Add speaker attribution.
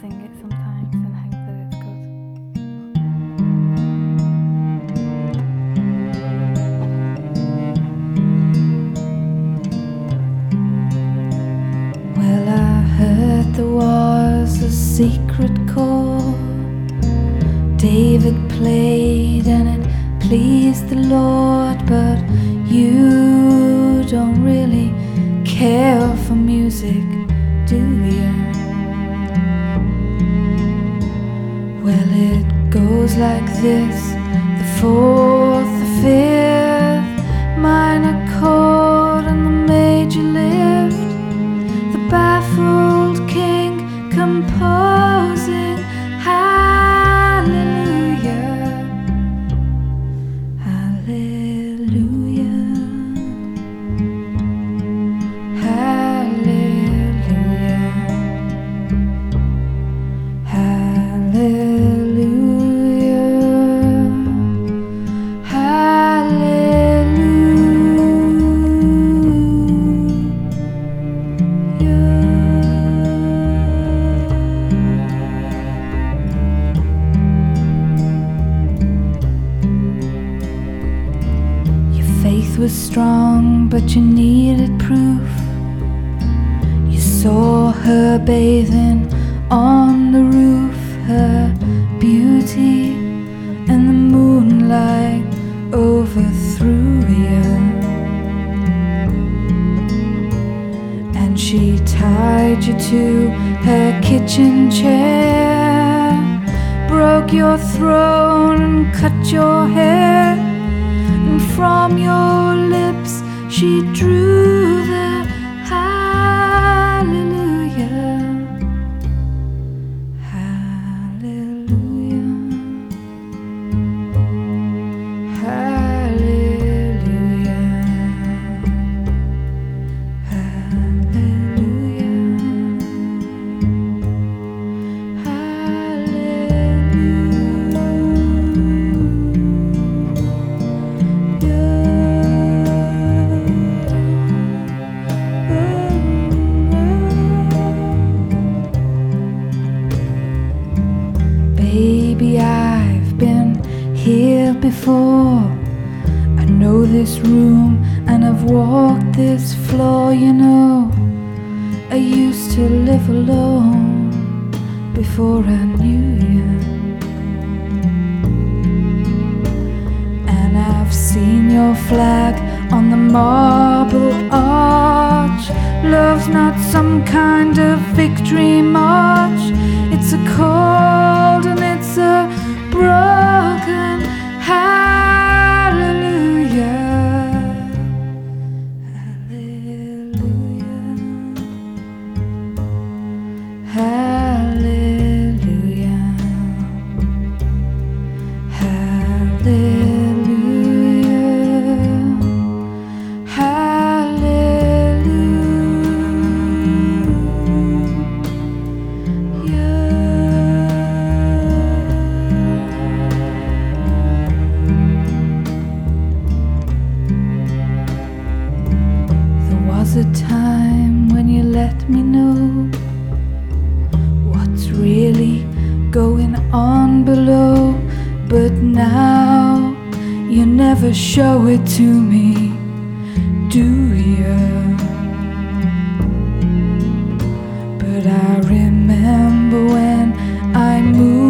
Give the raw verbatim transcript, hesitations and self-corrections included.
Speaker 1: sing it sometimes and hope that it's good. Well, I heard there was a secret chord David played and it pleased the Lord, but you don't really care for music, do you? Well, it goes like this: the fourth, the fifth minor chord and the major lift, the baffled king composing hallelujah, hallelujah, hallelujah, hallelujah, faith was strong, but you needed proof. You saw her bathing on the roof, her beauty and the moonlight overthrew you, and she tied you to her kitchen chair, broke your throne and cut your hair, and from your lips she drew the hallelujah, hallelujah, hallelujah, Baby, I've been here before. I know this room and I've walked this floor, you know. I used to live alone before I knew you, and I've seen your flag on the marble arch. Love's not some kind of victory march. It's a cold and it's a broken hallelujah, hallelujah, hallelujah, hallelujah. A time when you let me know what's really going on below, but now you never show it to me, do you? But I remember when I moved